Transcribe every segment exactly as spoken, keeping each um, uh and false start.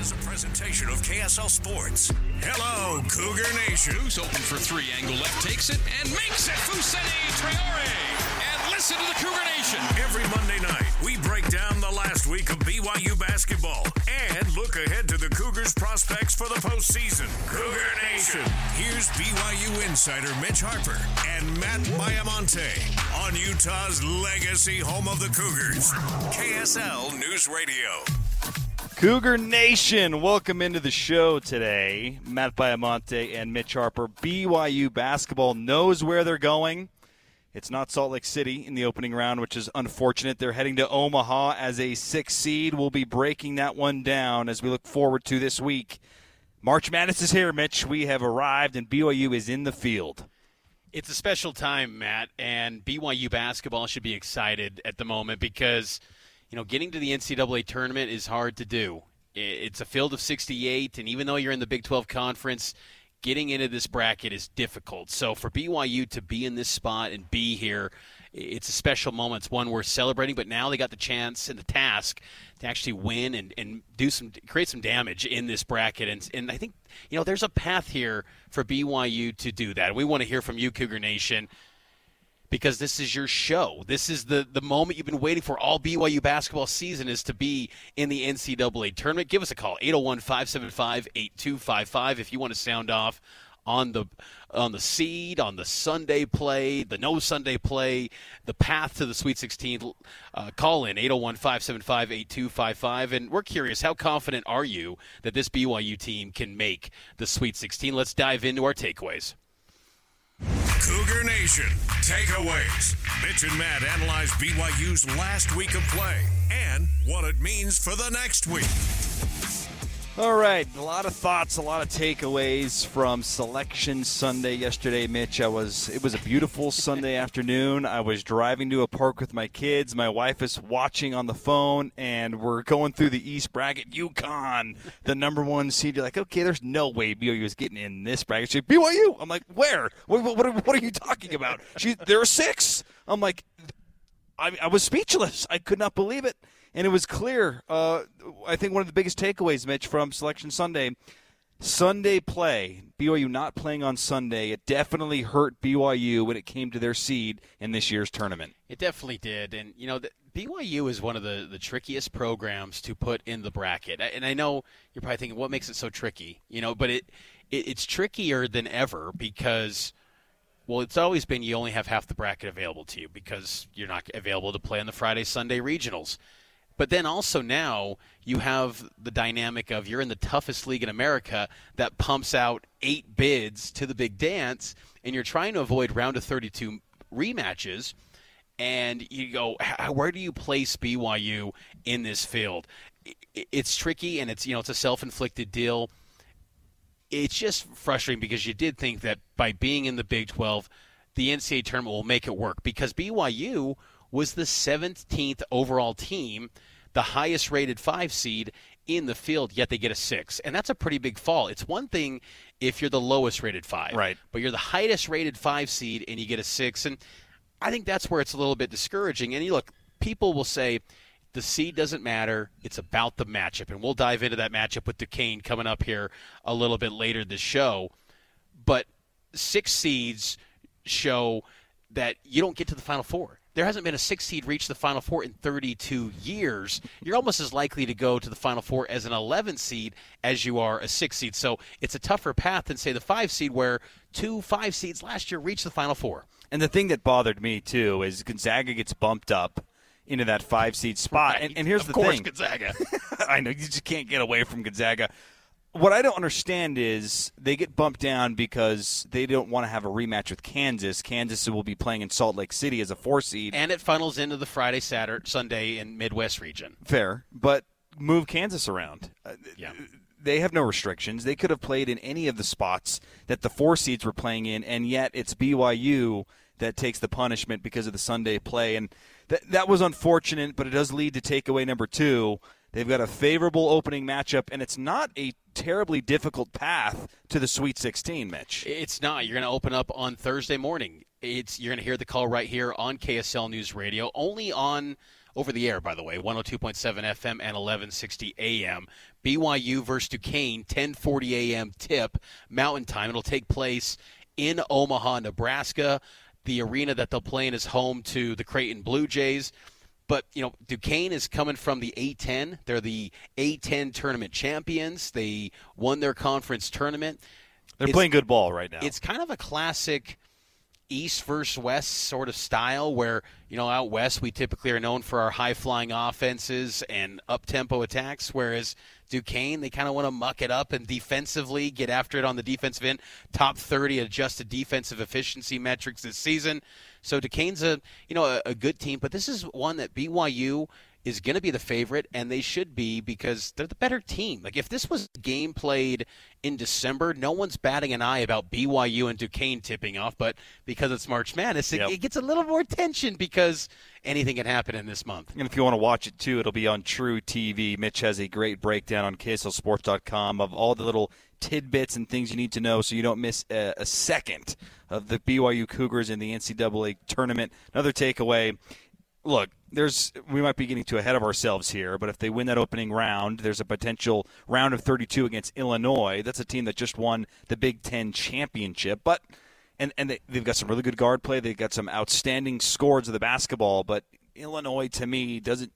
is a presentation of K S L Sports. Hello, Cougar Nation. Who's open for three. Angle left takes it and makes it. Fousseyni Traore. And listen to the Cougar Nation. Every Monday night, we break down the last week of B Y U basketball and look ahead to the Cougars' prospects for the postseason. Cougar Nation. Here's B Y U insider Mitch Harper and Matt Baiamonte on Utah's legacy home of the Cougars. K S L News Radio. Cougar Nation, welcome into the show today. Matt Baiamonte and Mitch Harper. B Y U basketball knows where they're going. It's not Salt Lake City in the opening round, which is unfortunate. They're heading to Omaha as a six seed. We'll be breaking that one down as we look forward to this week. March Madness is here, Mitch. We have arrived, and B Y U is in the field. It's a special time, Matt, and B Y U basketball should be excited at the moment because – you know, getting to the N C double A tournament is hard to do. It's a field of sixty-eight, and even though you're in the Big twelve Conference, getting into this bracket is difficult. So for B Y U to be in this spot and be here, it's a special moment. It's one we're celebrating, but now they got the chance and the task to actually win and, and do some create some damage in this bracket. And, and I think, you know, there's a path here for B Y U to do that. We want to hear from you, Cougar Nation, because this is your show. This is the, the moment you've been waiting for all B Y U basketball season is to be in the N C double A tournament. Give us a call, eight oh one, five seven five, eight two five five, if you want to sound off on the on the seed, on the Sunday play, the no Sunday play, the path to the Sweet sixteen. Uh, call in, eight oh one, five seven five, eight two five five. And we're curious, how confident are you that this B Y U team can make the Sweet sixteen? Let's dive into our takeaways. Cougar Nation takeaways. Mitch and Matt analyze B Y U's last week of play and what it means for the next week. All right, a lot of thoughts, a lot of takeaways from Selection Sunday yesterday, Mitch. I was it was a beautiful Sunday afternoon. I was driving to a park with my kids. My wife is watching on the phone, and we're going through the East bracket. UConn, the number one seed. You're like, okay, there's no way B Y U is getting in this bracket. She's like, B Y U. I'm like, where? What, what, what, are, what are you talking about? She, there are six. I'm like, I, I was speechless. I could not believe it. And it was clear, uh, I think one of the biggest takeaways, Mitch, from Selection Sunday, Sunday play, B Y U not playing on Sunday, it definitely hurt B Y U when it came to their seed in this year's tournament. It definitely did. And, you know, the, B Y U is one of the, the trickiest programs to put in the bracket. And I know you're probably thinking, what makes it so tricky? You know, but it, it it's trickier than ever because – well, it's always been you only have half the bracket available to you because you're not available to play in the Friday, Sunday regionals. But then also now you have the dynamic of you're in the toughest league in America that pumps out eight bids to the big dance, and you're trying to avoid round of thirty-two rematches. And you go, where do you place B Y U in this field? It's tricky, and it's you know it's a self-inflicted deal. It's just frustrating because you did think that by being in the Big twelve, the N C double A tournament will make it work because B Y U was the seventeenth overall team, the highest rated five seed in the field, yet they get a six. And that's a pretty big fall. It's one thing if you're the lowest rated five, right? But you're the highest rated five seed and you get a six. And I think that's where it's a little bit discouraging. And you look, people will say, the seed doesn't matter. It's about the matchup. And we'll dive into that matchup with Duquesne coming up here a little bit later this show. But six seeds show that you don't get to the Final Four. There hasn't been a six seed reach the Final Four in thirty-two years. You're almost as likely to go to the Final Four as an eleven seed as you are a six seed. So it's a tougher path than, say, the five seed where two five seeds last year reached the Final Four. And the thing that bothered me, too, is Gonzaga gets bumped up into that five-seed spot. Right. And, and here's of the course, thing. Gonzaga. I know, you just can't get away from Gonzaga. What I don't understand is they get bumped down because they don't want to have a rematch with Kansas. Kansas will be playing in Salt Lake City as a four-seed. And it funnels into the Friday, Saturday, Sunday in Midwest region. Fair, but move Kansas around. Yeah. They have no restrictions. They could have played in any of the spots that the four seeds were playing in, and yet it's B Y U that takes the punishment because of the Sunday play. And th- that was unfortunate, but it does lead to takeaway number two. They've got a favorable opening matchup, and it's not a terribly difficult path to the Sweet sixteen, Mitch. It's not. You're going to open up on Thursday morning. It's You're going to hear the call right here on K S L News Radio, only on over the air, by the way, one oh two point seven F M and eleven sixty A M. B Y U versus Duquesne, ten forty A M tip, Mountain Time. It'll take place in Omaha, Nebraska. The arena that they'll play in is home to the Creighton Blue Jays. But, you know, Duquesne is coming from the A ten. They're the A ten tournament champions. They won their conference tournament. They're it's, playing good ball right now. It's kind of a classic East versus West sort of style where, you know, out West we typically are known for our high-flying offenses and up-tempo attacks, whereas Duquesne, they kind of want to muck it up and defensively get after it on the defensive end. Top thirty adjusted defensive efficiency metrics this season. So Duquesne's a, you know, a, a good team, but this is one that B Y U is going to be the favorite, and they should be because they're the better team. Like, if this was a game played in December, no one's batting an eye about B Y U and Duquesne tipping off, but because it's March Madness, it, yep. it gets a little more tension because anything can happen in this month. And if you want to watch it, too, it'll be on True T V. Mitch has a great breakdown on K S L Sports dot com of all the little tidbits and things you need to know so you don't miss a, a second of the B Y U Cougars in the N C double A tournament. Another takeaway, look, there's we might be getting too ahead of ourselves here, but if they win that opening round, there's a potential round of thirty-two against Illinois. That's a team that just won the Big Ten championship. But and, and they, they've got some really good guard play. They've got some outstanding scores of the basketball. But Illinois, to me, doesn't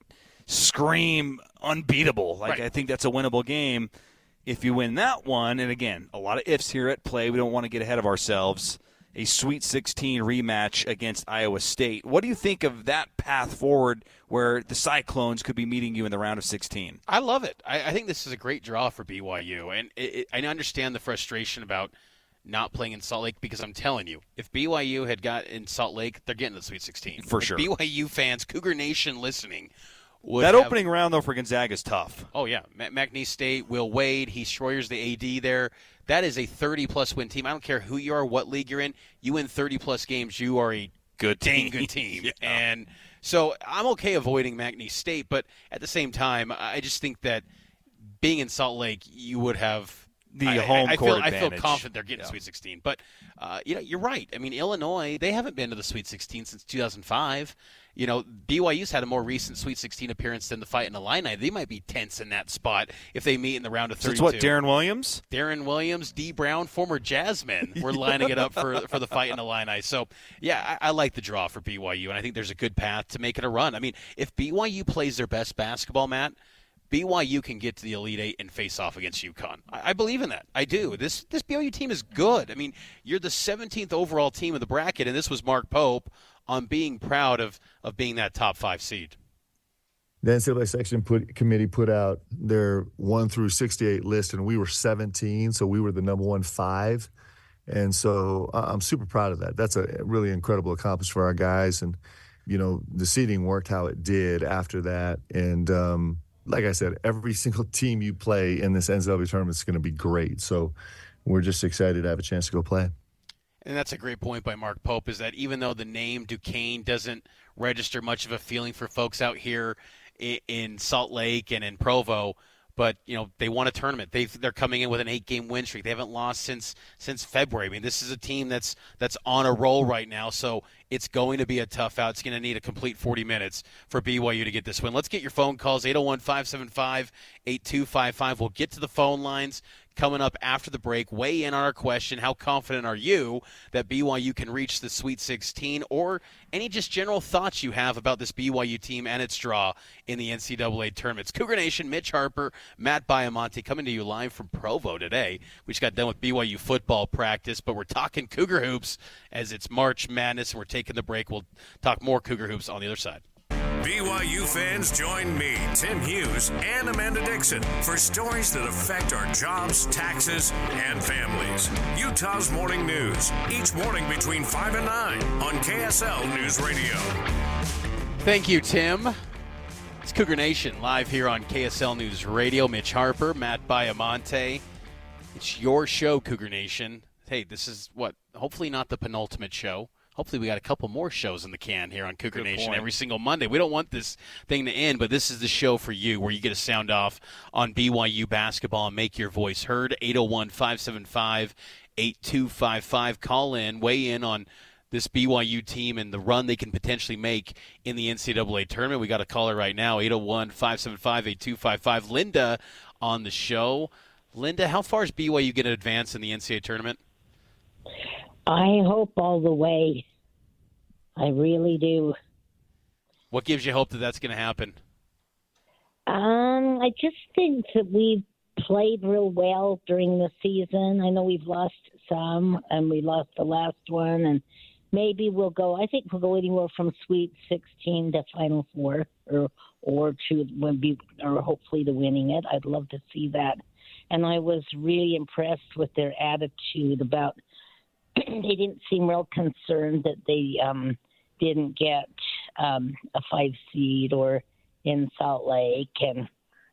scream unbeatable. Like, right. I think that's a winnable game. If you win that one, and again, a lot of ifs here at play. We don't want to get ahead of ourselves. A Sweet sixteen rematch against Iowa State. What do you think of that path forward where the Cyclones could be meeting you in the round of sixteen? I love it. I, I think this is a great draw for B Y U. And it, it, I understand the frustration about not playing in Salt Lake because I'm telling you, if B Y U had got in Salt Lake, they're getting the Sweet sixteen. For like sure. B Y U fans, Cougar Nation listening, would That have, opening round, though, for Gonzaga is tough. Oh, yeah. McNeese State, Will Wade, Heath Schroyer's the A D there. That is a thirty-plus win team. I don't care who you are, what league you're in. You win thirty-plus games, you are a Good dang team. good team. Yeah. And so I'm okay avoiding McNeese State, but at the same time, I just think that being in Salt Lake, you would have The I, home I, I court feel, I feel advantage. confident they're getting Yeah. Sweet sixteen. But, uh, you know, you're right. I mean, Illinois, they haven't been to the Sweet sixteen since two thousand five. You know, B Y U's had a more recent Sweet sixteen appearance than the Fight in Illini. They might be tense in that spot if they meet in the round of So thirty-two. it's what, Darren Williams? Darren Williams, D. Brown, former Jazzmen, were lining it up for for the Fight in Illini. So, yeah, I, I like the draw for B Y U, and I think there's a good path to make it a run. I mean, if B Y U plays their best basketball, Matt, B Y U can get to the Elite Eight and face off against UConn. I, I believe in that. I do. This this B Y U team is good. I mean, you're the seventeenth overall team of the bracket, and this was Mark Pope on being proud of, of being that top five seed. The N C double A section put, committee put out their one through sixty-eight list, and we were seventeen, so we were the number one five. And so uh, I'm super proud of that. That's a really incredible accomplishment for our guys. And, you know, the seeding worked how it did after that. And, um, like I said, every single team you play in this N C double A tournament is going to be great. So we're just excited to have a chance to go play. And that's a great point by Mark Pope, is that even though the name Duquesne doesn't register much of a feeling for folks out here in, in Salt Lake and in Provo, but, you know, they won a tournament. They've, they're coming in with an eight-game win streak. They haven't lost since since February. I mean, this is a team that's that's on a roll right now, so it's going to be a tough out. It's going to need a complete forty minutes for B Y U to get this win. Let's get your phone calls, eight oh one, five seven five, eight two five five. We'll get to the phone lines coming up after the break. Weigh in on our question, how confident are you that B Y U can reach the Sweet sixteen, or any just general thoughts you have about this B Y U team and its draw in the N C double A tournaments. Cougar Nation, Mitch Harper, Matt Baiamonte coming to you live from Provo today. We just got done with B Y U football practice, but we're talking Cougar Hoops as it's March Madness, and we're taking the break. We'll talk more Cougar Hoops on the other side. B Y U fans, join me, Tim Hughes, and Amanda Dixon for stories that affect our jobs, taxes, and families. Utah's Morning News, each morning between five and nine on K S L News Radio. Thank you, Tim. It's Cougar Nation live here on K S L News Radio. Mitch Harper, Matt Baiamonte. It's your show, Cougar Nation. Hey, this is what, hopefully not the penultimate show. Hopefully we got a couple more shows in the can here on Cougar Good Nation point. every single Monday. We don't want this thing to end, but this is the show for you where you get to sound off on B Y U basketball and make your voice heard. eight oh one, five seven five, eight two five five. Call in, weigh in on this B Y U team and the run they can potentially make in the N C double A tournament. We got a caller right now, eight oh one, five seven five, eight two five five. Linda on the show. Linda, how far is B Y U going to advance in the N C double A tournament? I hope all the way. I really do. What gives you hope that that's going to happen? Um, I just think that we've played real well during the season. I know we've lost some, and we lost the last one, and maybe we'll go. I think we'll go anywhere from Sweet sixteen to Final Four, or or to be, or hopefully to winning it. I'd love to see that. And I was really impressed with their attitude about. They didn't seem real concerned that they um, didn't get um, a five seed or in Salt Lake, and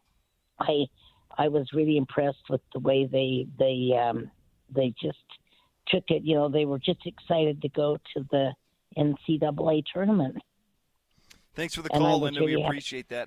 I I was really impressed with the way they they um, they just took it. You know, they were just excited to go to the N C double A tournament. Thanks for the call, Linda. Really we appreciate that.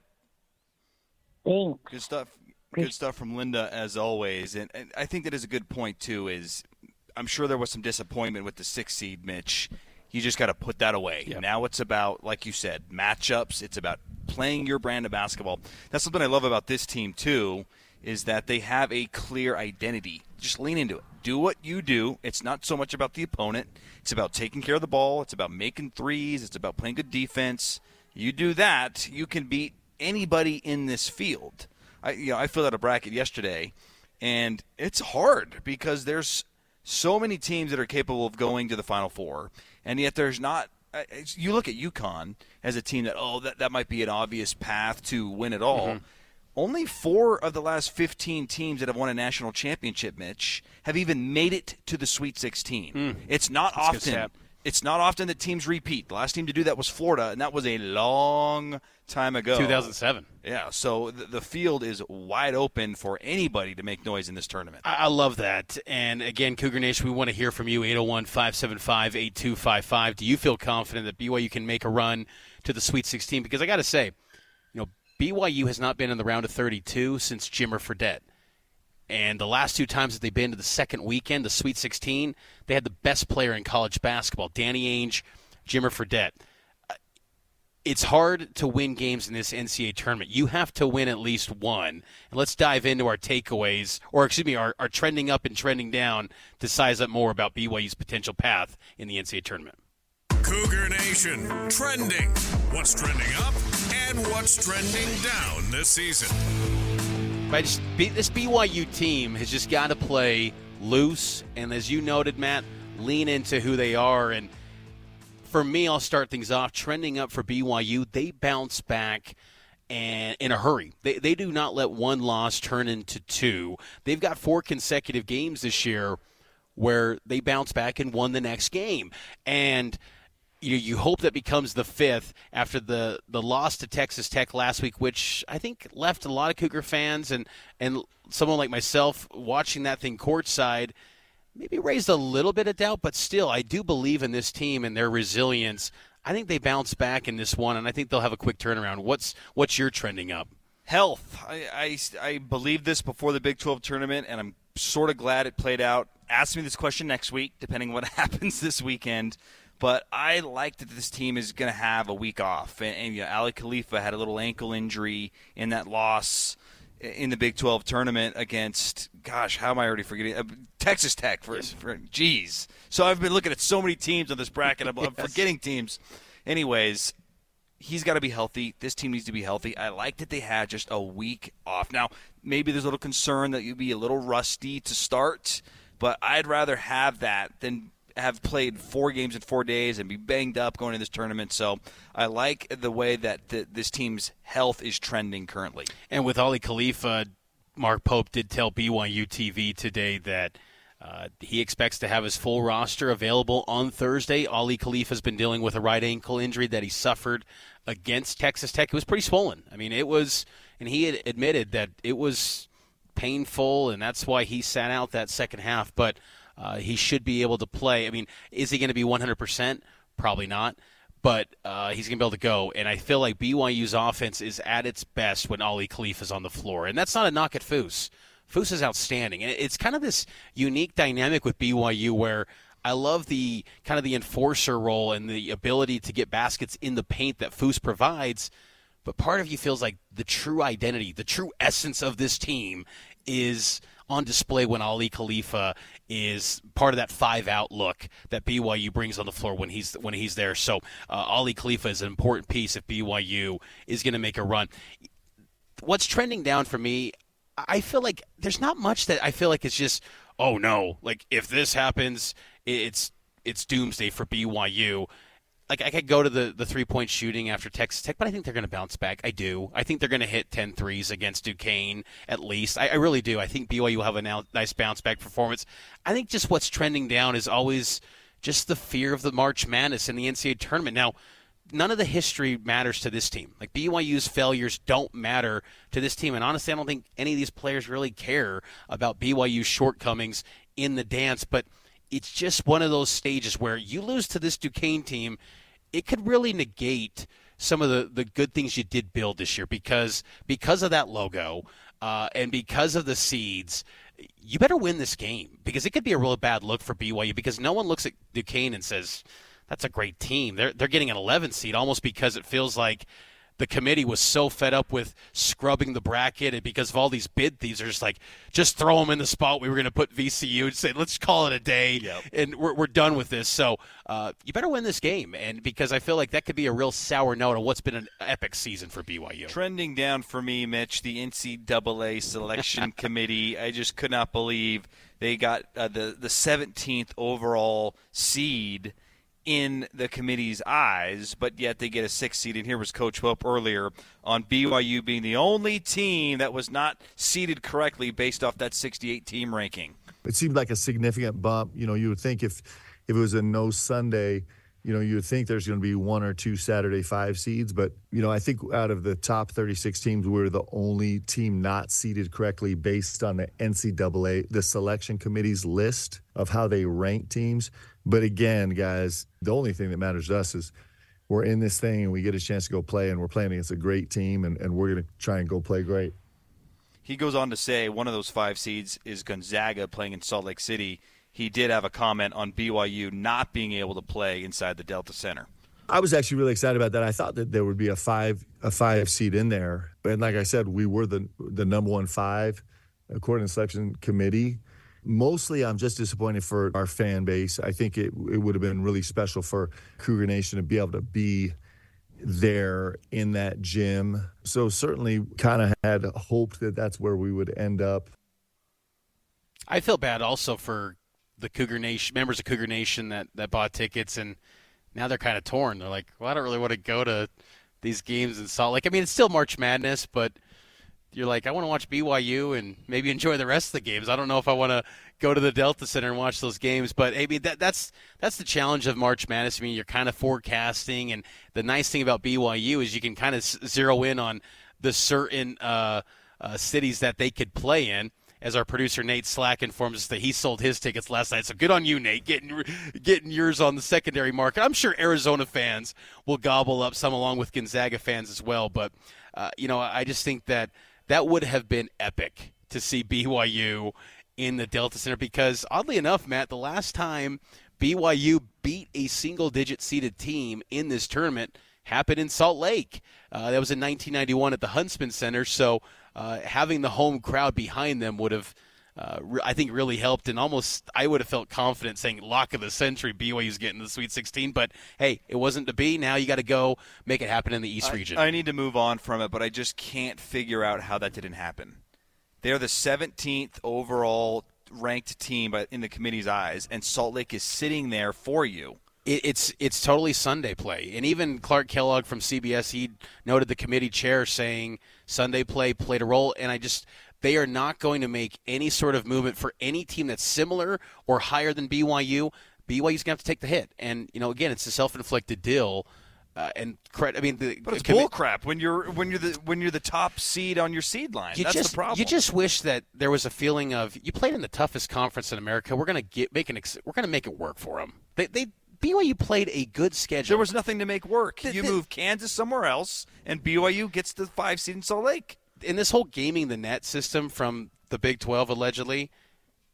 Thanks. Good stuff. Good stuff from Linda, as always. And, and I think that is a good point, too, is I'm sure there was some disappointment with the six seed, Mitch. You just got to put that away. Yep. Now it's about, like you said, matchups. It's about playing your brand of basketball. That's something I love about this team, too, is that they have a clear identity. Just lean into it. Do what you do. It's not so much about the opponent. It's about taking care of the ball. It's about making threes. It's about playing good defense. You do that, you can beat anybody in this field. I, you know, I filled out a bracket yesterday, and it's hard because there's so many teams that are capable of going to the Final Four, and yet there's not – you look at UConn as a team that, oh, that, that might be an obvious path to win it all. Mm-hmm. Only four of the last fifteen teams that have won a national championship, Mitch, have even made it to the Sweet sixteen. Mm. It's not That's often – It's not often that teams repeat. The last team to do that was Florida, and that was a long time ago. two thousand seven. Yeah, so the, the field is wide open for anybody to make noise in this tournament. I, I love that. And, again, Cougar Nation, we want to hear from you, eight oh one, five seven five, eight two five five. Do you feel confident that B Y U can make a run to the Sweet sixteen? Because I got to say, you know, B Y U has not been in the round of thirty-two since Jimmer Fredette. And the last two times that they've been to the second weekend, the Sweet sixteen, they had the best player in college basketball, Danny Ainge, Jimmer Fredette. It's hard to win games in this N C double A tournament. You have to win at least one. And let's dive into our takeaways, or excuse me, our, our trending up and trending down to size up more about B Y U's potential path in the N C double A tournament. Cougar Nation, trending. What's trending up and what's trending down this season? I just, this B Y U team has just got to play loose, and as you noted, Matt, lean into who they are. And for me, I'll start things off. Trending up for B Y U, they bounce back and in a hurry. They they do not let one loss turn into two. They've got four consecutive games this year where they bounce back and won the next game. And You, you hope that becomes the fifth after the, the loss to Texas Tech last week, which I think left a lot of Cougar fans and, and someone like myself watching that thing courtside maybe raised a little bit of doubt, but still I do believe in this team and their resilience. I think they bounce back in this one, and I think they'll have a quick turnaround. What's what's your trending up? Health. I, I, I believed this before the Big twelve tournament, and I'm sort of glad it played out. Ask me this question next week, depending on what happens this weekend. But I like that this team is going to have a week off. And, and you know, Ali Khalifa had a little ankle injury in that loss in the Big twelve tournament against, gosh, how am I already forgetting? Uh, Texas Tech. For, yes. for Geez. So I've been looking at so many teams on this bracket. I'm, yes. I'm forgetting teams. Anyways, he's got to be healthy. This team needs to be healthy. I like that they had just a week off. Now, maybe there's a little concern that you'd be a little rusty to start, but I'd rather have that than have played four games in four days and be banged up going into this tournament. So I like the way that the, this team's health is trending currently. And with Ali Khalifa, Mark Pope did tell B Y U T V today that uh, he expects to have his full roster available on Thursday. Ali Khalifa's been dealing with a right ankle injury that he suffered against Texas Tech. It was pretty swollen. I mean, it was, and he had admitted that it was painful, and that's why he sat out that second half. But Uh, he should be able to play. I mean, is he going to be one hundred percent? Probably not. But uh, he's going to be able to go. And I feel like B Y U's offense is at its best when Ali Khalifa is on the floor. And that's not a knock at Foose. Foose is outstanding. And it's kind of this unique dynamic with B Y U where I love the kind of the enforcer role and the ability to get baskets in the paint that Foose provides. But part of you feels like the true identity, the true essence of this team is on display when Ali Khalifa is part of that five-out look that B Y U brings on the floor when he's when he's there. So uh, Ali Khalifa is an important piece if B Y U is going to make a run. What's trending down for me, I feel like there's not much that I feel like it's just, oh, no, like if this happens, it's it's doomsday for B Y U. Like, I could go to the, the three-point shooting after Texas Tech, but I think they're going to bounce back. I do. I think they're going to hit ten threes against Duquesne at least. I, I really do. I think B Y U will have a now, nice bounce-back performance. I think just what's trending down is always just the fear of the March Madness and the N C double A tournament. Now, none of the history matters to this team. Like, B Y U's failures don't matter to this team. And honestly, I don't think any of these players really care about B Y U's shortcomings in the dance. But it's just one of those stages where you lose to this Duquesne team, it could really negate some of the, the good things you did build this year because because of that logo uh, and because of the seeds. You better win this game because it could be a real bad look for B Y U because no one looks at Duquesne and says, that's a great team. They're they're getting an eleven seed almost because it feels like the committee was so fed up with scrubbing the bracket and because of all these bid thieves are just like, just throw them in the spot we were going to put V C U and say, let's call it a day yep. and we're we're done with this. So uh, you better win this game, and because I feel like that could be a real sour note on what's been an epic season for B Y U. Trending down for me, Mitch, the N C double A selection committee. I just could not believe they got uh, the, the seventeenth overall seed in the committee's eyes, but yet they get a sixth seed. And here was Coach Hope earlier on B Y U being the only team that was not seeded correctly based off that sixty-eight team ranking. It seemed like a significant bump. You know, you would think if if it was a no Sunday, you know, you would think there's going to be one or two Saturday five seeds. But, you know, I think out of the top thirty-six teams, we're the only team not seeded correctly based on the N C double A, the selection committee's list of how they rank teams. But again, guys, the only thing that matters to us is we're in this thing and we get a chance to go play, and we're playing against a great team, and, and we're going to try and go play great. He goes on to say one of those five seeds is Gonzaga playing in Salt Lake City. He did have a comment on B Y U not being able to play inside the Delta Center. I was actually really excited about that. I thought that there would be a five a five seed in there. And like I said, we were the the number one five according to the selection committee. Mostly, I'm just disappointed for our fan base. I think it it would have been really special for Cougar Nation to be able to be there in that gym. So certainly kind of had hoped that that's where we would end up. I feel bad also for the Cougar Nation, members of Cougar Nation that, that bought tickets, and now they're kind of torn. They're like, well, I don't really want to go to these games in Salt Lake. I mean, it's still March Madness, but you're like, I want to watch B Y U and maybe enjoy the rest of the games. I don't know if I want to go to the Delta Center and watch those games. But, I mean, that, that's that's the challenge of March Madness. I mean, you're kind of forecasting. And the nice thing about B Y U is you can kind of zero in on the certain uh, uh, cities that they could play in. As our producer Nate Slack informs us that he sold his tickets last night. So good on you, Nate, getting getting yours on the secondary market. I'm sure Arizona fans will gobble up some along with Gonzaga fans as well. But, uh, you know, I just think that that would have been epic to see B Y U in the Delta Center because, oddly enough, Matt, the last time B Y U beat a single-digit seeded team in this tournament happened in Salt Lake. Uh, that was in nineteen ninety-one at the Huntsman Center. So uh, having the home crowd behind them would have, uh, re- I think, really helped. And almost I would have felt confident saying lock of the century, B Y U's getting the Sweet sixteen. But, hey, it wasn't to be. Now you got to go make it happen in the East I, region. I need to move on from it, but I just can't figure out how that didn't happen. They're the seventeenth overall ranked team in the committee's eyes, and Salt Lake is sitting there for you. It's it's totally Sunday play. And even Clark Kellogg from C B S, he noted the committee chair saying Sunday play played a role. And I just – they are not going to make any sort of movement for any team that's similar or higher than B Y U. B Y U's going to have to take the hit. And, you know, again, it's a self-inflicted deal. Uh, and I mean, the, but it's the commi- bullcrap when you're when you're the when you're the top seed on your seed line. You That's just, the problem. You just wish that there was a feeling of you played in the toughest conference in America. We're going to get make an ex- we're going to make it work for them. They they B Y U played a good schedule. There was nothing to make work. The, you the, move Kansas somewhere else, and B Y U gets the five seed in Salt Lake. In this whole gaming the net system from the Big twelve allegedly.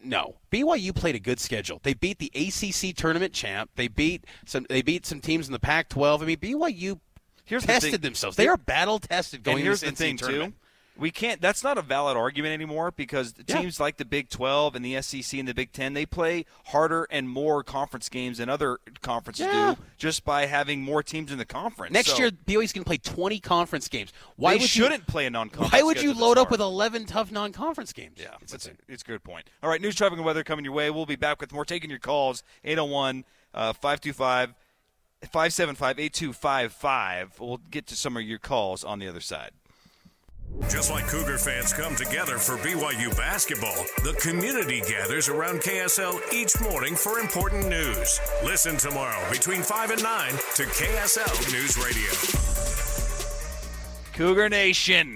No. B Y U played a good schedule. They beat the A C C tournament champ. They beat some They beat some teams in the Pac twelve. I mean, B Y U here's tested the thing. themselves. They are battle-tested going and here's into the thing, tournament. too. We can't. That's not a valid argument anymore because Yeah. teams like the Big twelve and the S E C and the Big Ten, they play harder and more conference games than other conferences Yeah. do just by having more teams in the conference. Next So year, B Y U's going to play twenty conference games. Why they would shouldn't you, play a non-conference Why would you schedule load this up with hard. eleven tough non-conference games? Yeah, it's it's, a, insane. it's a good point. All right, news, traffic, and weather coming your way. We'll be back with more. Taking your calls, eight oh one, five two five, five seven five, eight two five five. We'll get to some of your calls on the other side. Just like Cougar fans come together for B Y U basketball, the community gathers around K S L each morning for important news. Listen tomorrow between five and nine to K S L News Radio. Cougar Nation,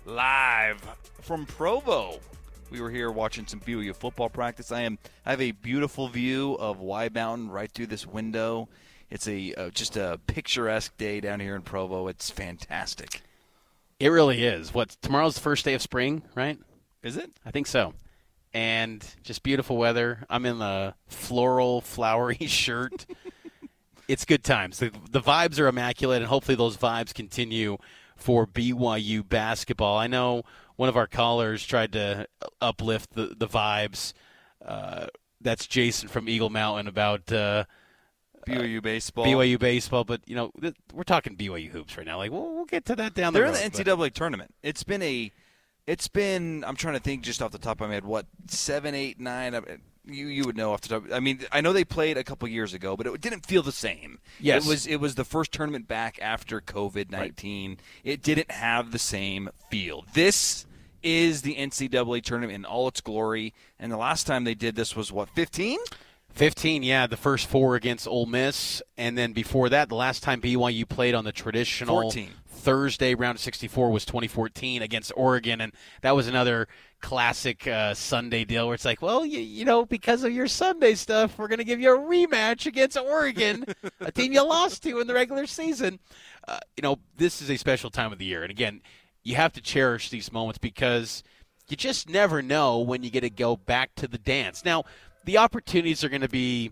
live from Provo. We were here watching some B Y U football practice. I am. I have a beautiful view of Y Mountain right through this window. It's a uh, just a picturesque day down here in Provo. It's fantastic. It really is. What, tomorrow's the first day of spring, right? Is it? I think so. And just beautiful weather. I'm in a floral, flowery shirt. It's good times. The, the vibes are immaculate, and hopefully those vibes continue for B Y U basketball. I know one of our callers tried to uplift the, the vibes. Uh, that's Jason from Eagle Mountain about uh, B Y U baseball. B Y U baseball, but you know th- we're talking B Y U hoops right now. Like we'll, we'll get to that down the They're road. in the N C double A tournament. It's been a, it's been. I'm trying to think just off the top of my head. What seven, eight, nine? You you would know off the top. I mean, I know they played a couple years ago, but it didn't feel the same. Yes. it was. It was the first tournament back after COVID nineteen. Right. It didn't have the same feel. This is the N C double A tournament in all its glory, and the last time they did this was what fifteen. fifteen, yeah, the first four against Ole Miss, and then before that, the last time B Y U played on the traditional fourteen. Thursday round of sixty-four was twenty fourteen against Oregon, and that was another classic uh, Sunday deal where it's like, well, you, you know, because of your Sunday stuff, we're going to give you a rematch against Oregon, a team you lost to in the regular season. Uh, you know, this is a special time of the year, and again, you have to cherish these moments because you just never know when you get to go back to the dance. Now, the opportunities are going to be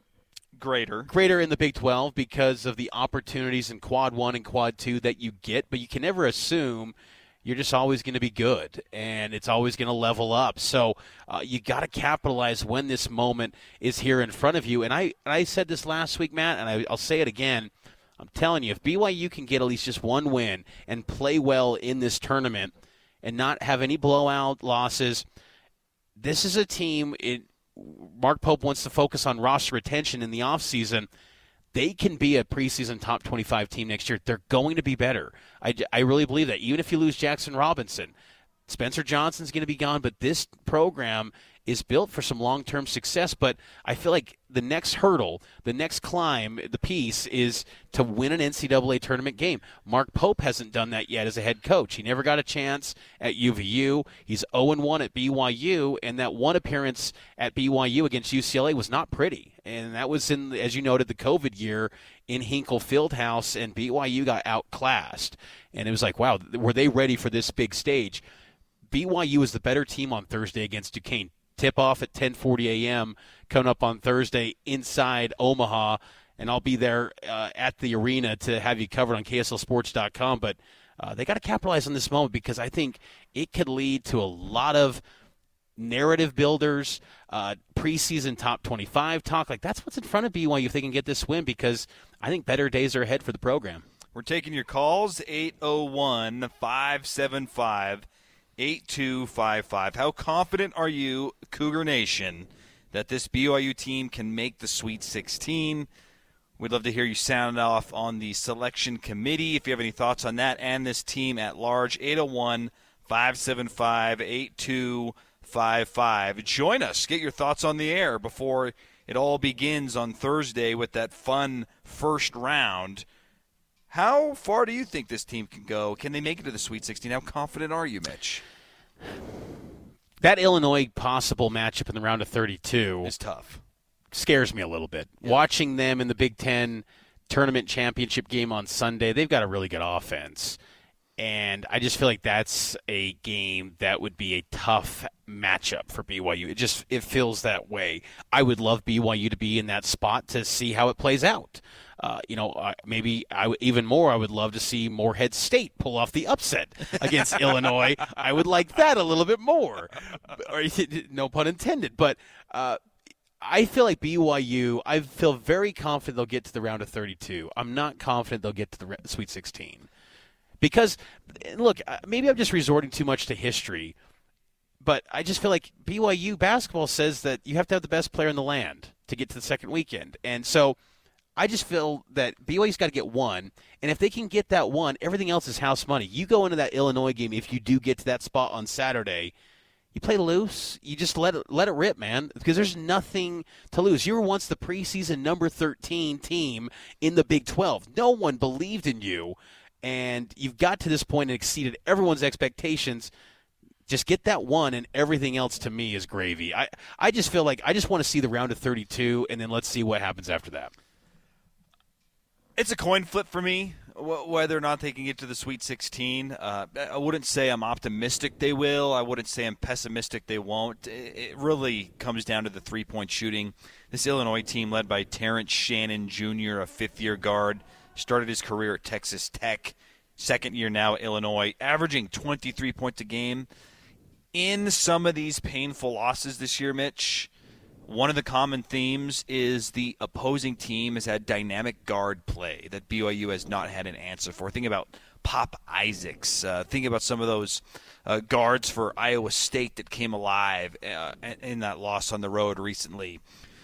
greater greater in the Big twelve because of the opportunities in Quad one and Quad two that you get, but you can never assume you're just always going to be good and it's always going to level up. So uh, you got to capitalize when this moment is here in front of you. And I, and I said this last week, Matt, and I, I'll say it again. I'm telling you, if B Y U can get at least just one win and play well in this tournament and not have any blowout losses, this is a team it, Mark Pope wants to focus on roster retention in the offseason. They can be a preseason top twenty-five team next year. They're going to be better. I, I really believe that. Even if you lose Jackson Robinson, Spencer Johnson's going to be gone, but this program is built for some long-term success. But I feel like the next hurdle, the next climb, the piece is to win an N C double A tournament game. Mark Pope hasn't done that yet as a head coach. He never got a chance at U V U. He's oh and one at B Y U, and that one appearance at B Y U against U C L A was not pretty. And that was in, as you noted, the COVID year in Hinkle Fieldhouse, and B Y U got outclassed. And it was like, wow, were they ready for this big stage? B Y U is the better team on Thursday against Duquesne. Tip-off at ten forty a.m. coming up on Thursday inside Omaha, and I'll be there uh, at the arena to have you covered on K S L sports dot com. But uh, they got to capitalize on this moment because I think it could lead to a lot of narrative builders, uh, preseason top twenty-five talk. Like, that's what's in front of B Y U if they can get this win, because I think better days are ahead for the program. We're taking your calls, eight oh one, five seven five, eight two five five. How confident are you, Cougar Nation, that this B Y U team can make the Sweet sixteen? We'd love to hear you sound off on the selection committee if you have any thoughts on that and this team at large. eight oh one, five seven five, eight two five five. Join us. Get your thoughts on the air before it all begins on Thursday with that fun first round. How far do you think this team can go? Can they make it to the Sweet sixteen? How confident are you, Mitch? That Illinois possible matchup in the round of thirty-two is tough. Scares me a little bit. Yeah. Watching them in the Big Ten tournament championship game on Sunday, they've got a really good offense. And I just feel like that's a game that would be a tough matchup for B Y U. It just it feels that way. I would love B Y U to be in that spot to see how it plays out. Uh, you know, uh, maybe I w- even more, I would love to see Morehead State pull off the upset against Illinois. I would like that a little bit more. Or, no pun intended. But uh, I feel like B Y U, I feel very confident they'll get to the round of thirty-two. I'm not confident they'll get to the Sweet sixteen. Because, look, maybe I'm just resorting too much to history, but I just feel like B Y U basketball says that you have to have the best player in the land to get to the second weekend. And so I just feel that B Y U's got to get one, and if they can get that one, everything else is house money. You go into that Illinois game, if you do get to that spot on Saturday, you play loose. You just let it, let it rip, man, because there's nothing to lose. You were once the preseason number thirteen team in the Big twelve. No one believed in you. And you've got to this point and exceeded everyone's expectations. Just get that one, and everything else to me is gravy. I, I just feel like I just want to see the round of thirty-two, and then let's see what happens after that. It's a coin flip for me, whether or not they can get to the Sweet sixteen. Uh, I wouldn't say I'm optimistic they will. I wouldn't say I'm pessimistic they won't. It really comes down to the three-point shooting. This Illinois team led by Terrence Shannon Junior, a fifth-year guard, started his career at Texas Tech, second year now at Illinois, averaging twenty-three points a game. In some of these painful losses this year, Mitch, one of the common themes is the opposing team has had dynamic guard play that B Y U has not had an answer for. Think about Pop Isaacs. Uh, think about some of those uh, guards for Iowa State that came alive uh, in that loss on the road recently.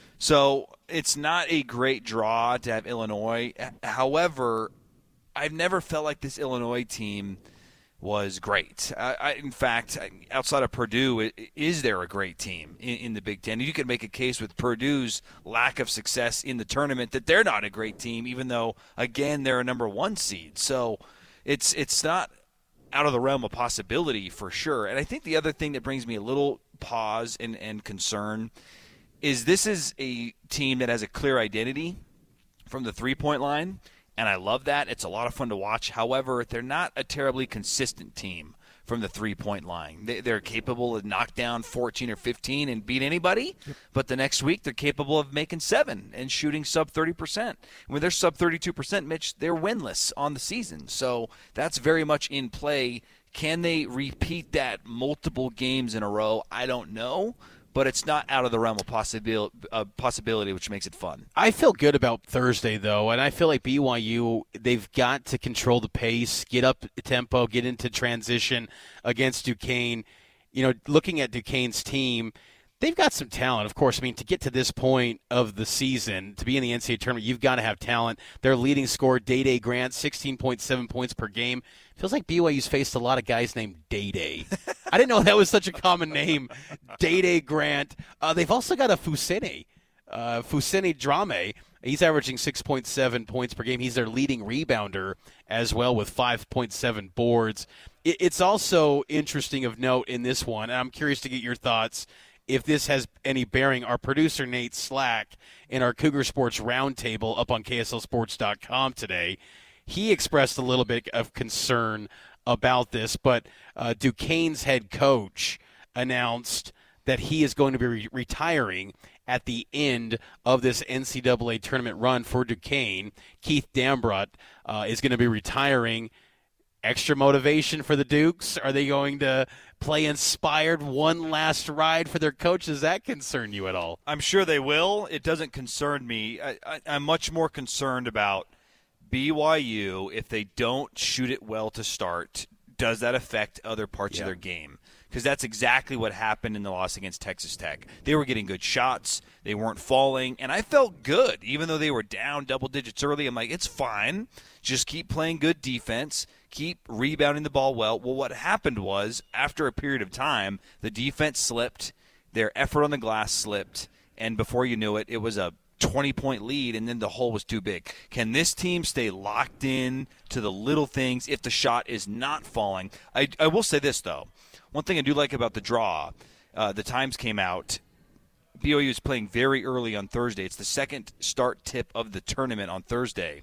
So it's not a great draw to have Illinois. However, I've never felt like this Illinois team was great. I, I, in fact, outside of Purdue, is there a great team in, in the Big Ten? You could make a case with Purdue's lack of success in the tournament that they're not a great team, even though, again, they're a number one seed. So it's it's not out of the realm of possibility for sure. And I think the other thing that brings me a little pause and, and concern is this is a team that has a clear identity from the three-point line, and I love that. It's a lot of fun to watch. However, they're not a terribly consistent team from the three-point line. They, they're capable of knock down fourteen or fifteen and beat anybody, yep. But the next week they're capable of making seven and shooting sub thirty percent. When they're sub thirty-two percent, Mitch, they're winless on the season. So that's very much in play. Can they repeat that multiple games in a row? I don't know. But it's not out of the realm of possibility, uh, possibility, which makes it fun. I feel good about Thursday, though, and I feel like B Y U, they've got to control the pace, get up tempo, get into transition against Duquesne. You know, looking at Duquesne's team, they've got some talent. Of course, I mean, to get to this point of the season, to be in the N C double A tournament, you've got to have talent. Their leading scorer, Day-Day Grant, sixteen point seven points per game. Feels like B Y U's faced a lot of guys named Day-Day. I didn't know that was such a common name, Day-Day Grant. Uh, they've also got a Fusene, uh, Fusene Drame. He's averaging six point seven points per game. He's their leading rebounder as well with five point seven boards. It, it's also interesting of note in this one, and I'm curious to get your thoughts, if this has any bearing. Our producer, Nate Slack, in our Cougar Sports Roundtable up on K S L Sports dot com today, he expressed a little bit of concern about this, but uh, Duquesne's head coach announced that he is going to be re- retiring at the end of this N C double A tournament run for Duquesne. Keith Dambrot uh, is going to be retiring. Extra motivation for the Dukes? Are they going to play inspired one last ride for their coach? Does that concern you at all? I'm sure they will. It doesn't concern me. I, I, I'm much more concerned about B Y U. If they don't shoot it well to start, does that affect other parts yeah. of their game? Because that's exactly what happened in the loss against Texas Tech. They were getting good shots. They weren't falling. And I felt good, even though they were down double digits early. I'm like, it's fine. Just keep playing good defense. Keep rebounding the ball well. Well, what happened was, after a period of time, the defense slipped. Their effort on the glass slipped. And before you knew it, it was a twenty-point lead, and then the hole was too big. Can this team stay locked in to the little things if the shot is not falling? I, I will say this, though. One thing I do like about the draw, uh, the times came out. B Y U is playing very early on Thursday. It's the second start tip of the tournament on Thursday.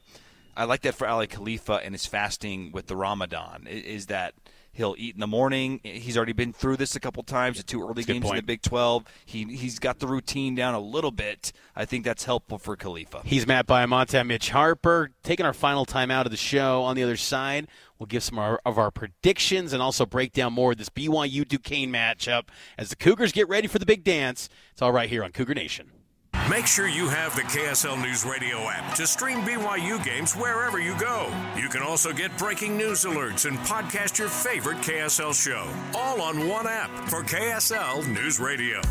I like that for Ali Khalifa and his fasting with the Ramadan, is that he'll eat in the morning. He's already been through this a couple times, the two early That's games in the Big twelve. He, he's got the routine down a little bit. I think that's helpful for Khalifa. He's Matt Baiamonte, Mitch Harper, taking our final time out of the show. On the other side, we'll give some of our, of our predictions and also break down more of this B Y U-Duquesne matchup as the Cougars get ready for the big dance. It's all right here on Cougar Nation. Make sure you have the K S L News Radio app to stream B Y U games wherever you go. You can also get breaking news alerts and podcast your favorite K S L show, all on one app for K S L News Radio.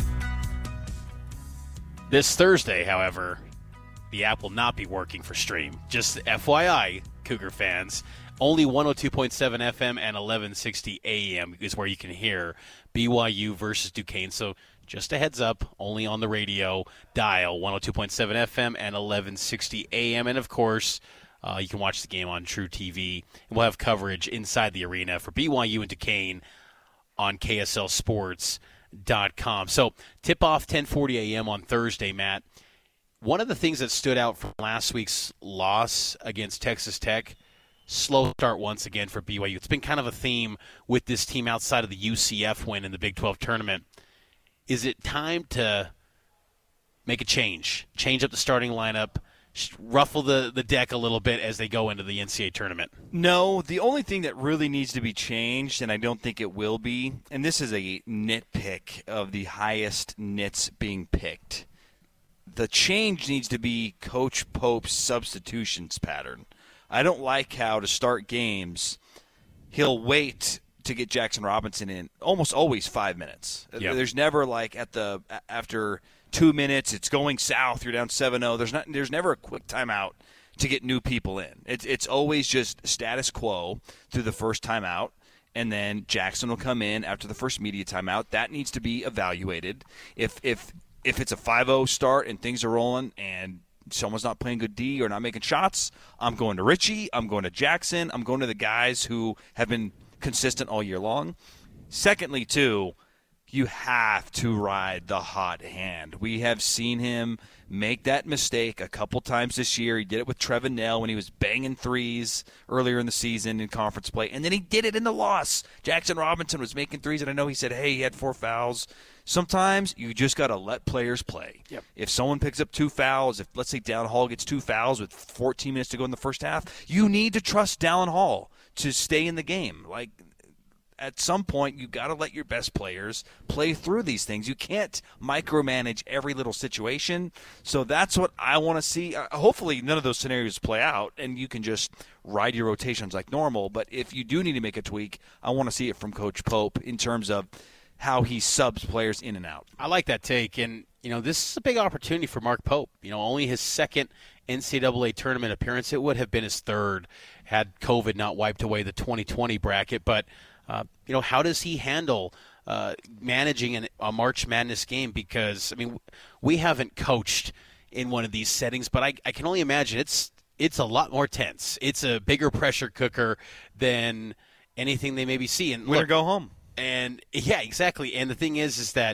This Thursday, however, the app will not be working for stream. Just F Y I, Cougar fans. Only one oh two point seven F M and eleven sixty A M is where you can hear B Y U versus Duquesne. So just a heads up, only on the radio dial, one oh two point seven F M and eleven sixty A M. And, of course, uh, you can watch the game on True T V. And we'll have coverage inside the arena for B Y U and Duquesne on K S L Sports dot com. So tip-off ten forty A M on Thursday, Matt. One of the things that stood out from last week's loss against Texas Tech, slow start once again for B Y U. It's been kind of a theme with this team outside of the U C F win in the Big twelve tournament. Is it time to make a change, change up the starting lineup, ruffle the, the deck a little bit as they go into the N C double A tournament? No, the only thing that really needs to be changed, and I don't think it will be, and this is a nitpick of the highest nits being picked, the change needs to be Coach Pope's substitutions pattern. I don't like how to start games, he'll wait to get Jackson Robinson in almost always five minutes. Yep. There's never like at the after two minutes it's going south, you're down seven oh. There's not there's never a quick timeout to get new people in. It's it's always just status quo through the first timeout, and then Jackson will come in after the first media timeout. That needs to be evaluated. If if if it's a five oh start and things are rolling and someone's not playing good D or not making shots, I'm going to Richie, I'm going to Jackson, I'm going to the guys who have been consistent all year long. Secondly, too, you have to ride the hot hand. We have seen him make that mistake a couple times this year. He did it with Trevin Nell when he was banging threes earlier in the season in conference play, and then he did it in the loss. Jackson Robinson was making threes, and I know he said, hey, he had four fouls. Sometimes you just got to let players play. Yep. If someone picks up two fouls, if, let's say, Dallin Hall gets two fouls with fourteen minutes to go in the first half, you need to trust Dallin Hall to stay in the game. Like, at some point, you got to let your best players play through these things. You can't micromanage every little situation. So that's what I want to see. Uh, hopefully, none of those scenarios play out, and you can just ride your rotations like normal. But if you do need to make a tweak, I want to see it from Coach Pope in terms of how he subs players in and out. I like that take, and you know this is a big opportunity for Mark Pope. You know, only his second N C double A tournament appearance. It would have been his third had COVID not wiped away the twenty twenty bracket. But uh, you know, how does he handle uh, managing an, a March Madness game? Because I mean, we haven't coached in one of these settings, but I, I can only imagine it's it's a lot more tense. It's a bigger pressure cooker than anything they maybe see. And Win or look, go home. And yeah, exactly. And the thing is, is that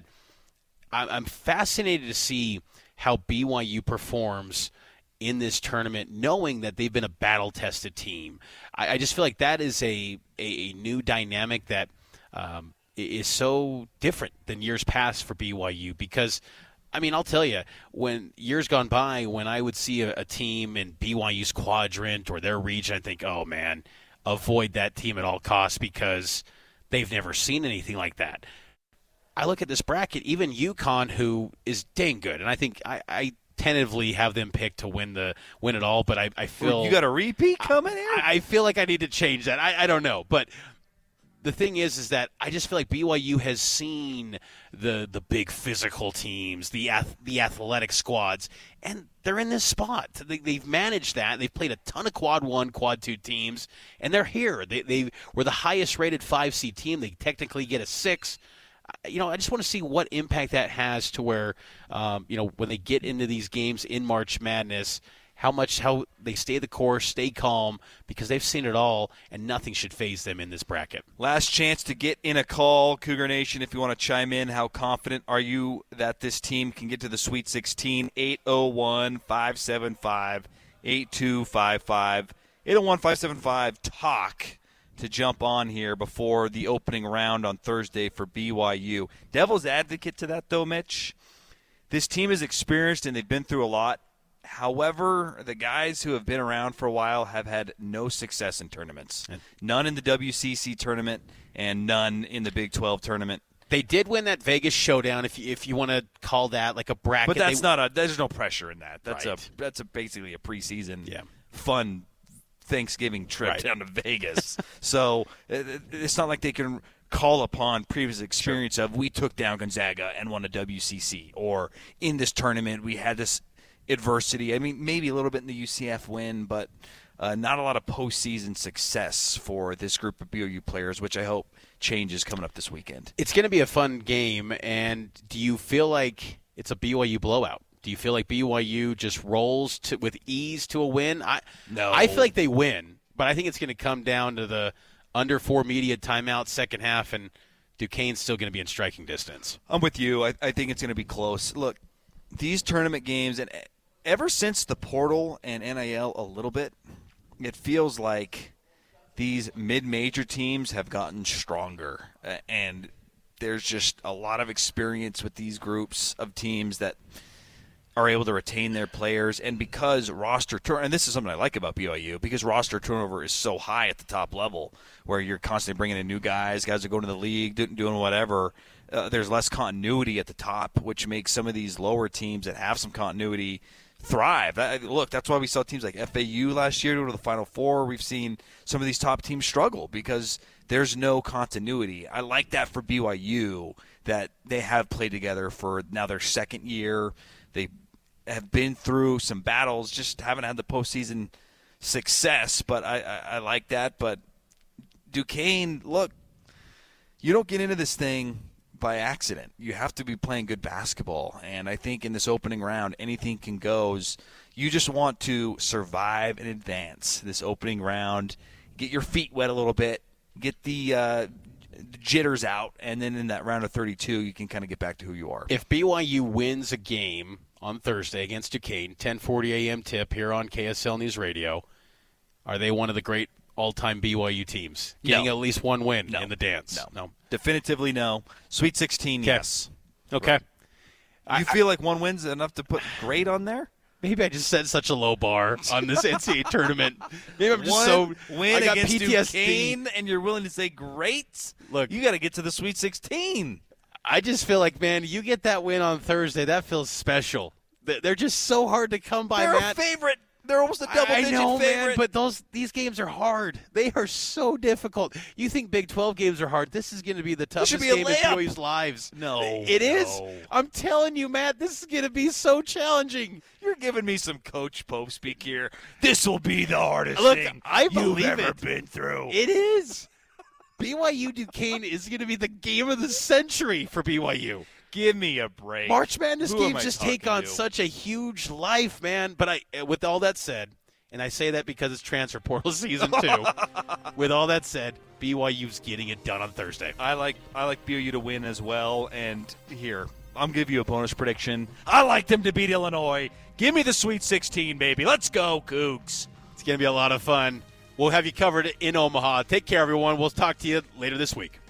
I'm fascinated to see how B Y U performs in this tournament, knowing that they've been a battle-tested team. I, I just feel like that is a, a, a new dynamic that um, is so different than years past for B Y U because, I mean, I'll tell you, when years gone by, when I would see a, a team in B Y U's quadrant or their region, I think, oh, man, avoid that team at all costs because they've never seen anything like that. I look at this bracket, even UConn, who is dang good, and I think I, I tentatively have them picked to win the win it all, but I, I feel you got a repeat coming in. I, I feel like I need to change that. I, I don't know, but the thing is, is that I just feel like B Y U has seen the the big physical teams, the the athletic squads, and they're in this spot. They, they've managed that. They've played a ton of quad one, quad two teams, and they're here. They they were the highest rated five seed team. They technically get a six. You know, I just want to see what impact that has to where, um, you know, when they get into these games in March Madness, how much how they stay the course, stay calm, because they've seen it all, and nothing should faze them in this bracket. Last chance to get in a call, Cougar Nation, if you want to chime in. How confident are you that this team can get to the Sweet sixteen? eight oh one, five seven five, eight two five five. eight oh one, five seven five, talk to jump on here before the opening round on Thursday for B Y U. Devil's advocate to that, though, Mitch. This team is experienced and they've been through a lot. However, the guys who have been around for a while have had no success in tournaments. None in the W C C tournament and none in the Big twelve tournament. They did win that Vegas showdown, if you, if you want to call that like a bracket. But that's they, not a. There's no pressure in that. That's right. a. That's a basically a preseason yeah. fun Thanksgiving trip right. down to Vegas. So it's not like they can call upon previous experience sure. of we took down Gonzaga and won a W C C, or in this tournament we had this adversity. I mean, maybe a little bit in the U C F win, but uh, not a lot of postseason success for this group of B Y U players, which I hope changes coming up this weekend. It's going to be a fun game, and do you feel like it's a B Y U blowout? Do you feel like B Y U just rolls to, with ease to a win? I no. I feel like they win, but I think it's going to come down to the under four media timeout second half, and Duquesne's still going to be in striking distance. I'm with you. I, I think it's going to be close. Look, these tournament games, and ever since the portal and N I L a little bit, it feels like these mid-major teams have gotten stronger, and there's just a lot of experience with these groups of teams that are able to retain their players. And because roster turnover, and this is something I like about B Y U, because roster turnover is so high at the top level, where you're constantly bringing in new guys, guys are going to the league, doing whatever, uh, there's less continuity at the top, which makes some of these lower teams that have some continuity thrive. I, look, that's why we saw teams like F A U last year go to the Final Four. We've seen some of these top teams struggle because there's no continuity. I like that for B Y U, that they have played together for now their second year. They have been through some battles, just haven't had the postseason success, but I, I, I like that. But Duquesne, look, you don't get into this thing by accident. You have to be playing good basketball, and I think in this opening round, anything can go. You just want to survive and advance this opening round, get your feet wet a little bit, get the uh, jitters out, and then in that round of thirty-two, you can kind of get back to who you are. If B Y U wins a game on Thursday against Duquesne, ten forty a.m. tip here on K S L News Radio, are they one of the great all-time B Y U teams, getting no. at least one win no. in the dance? No. no. Definitively no. Sweet sixteen, okay. yes. Okay. You I, feel like one win's enough to put great on there? Maybe I just set such a low bar on this N C double A tournament. Maybe I'm just one so win I got against P T S D. Duquesne, and you're willing to say great? Look, you got to get to the Sweet sixteen. I just feel like, man, you get that win on Thursday, that feels special. They're just so hard to come by, They're Matt. a favorite. They're almost a double-digit I know, favorite. Man, but those these games are hard. They are so difficult. You think Big twelve games are hard? This is going to be the toughest be a game in layup. B Y U's lives. No, it is. no. I'm telling you, Matt, this is going to be so challenging. You're giving me some Coach Pope speak here. This will be the hardest Look, thing I believe you've ever it. been through. It is. B Y U Duquesne is going to be the game of the century for B Y U. Give me a break. March Madness Who am games I just take talking on to? such a huge life, man. But I, with all that said, and I say that because it's transfer portal season too. With all that said, B Y U's getting it done on Thursday. I like I like B Y U to win as well. And here, I'm giving you a bonus prediction. I like them to beat Illinois. Give me the Sweet sixteen, baby. Let's go, Cougs. It's going to be a lot of fun. We'll have you covered in Omaha. Take care, everyone. We'll talk to you later this week.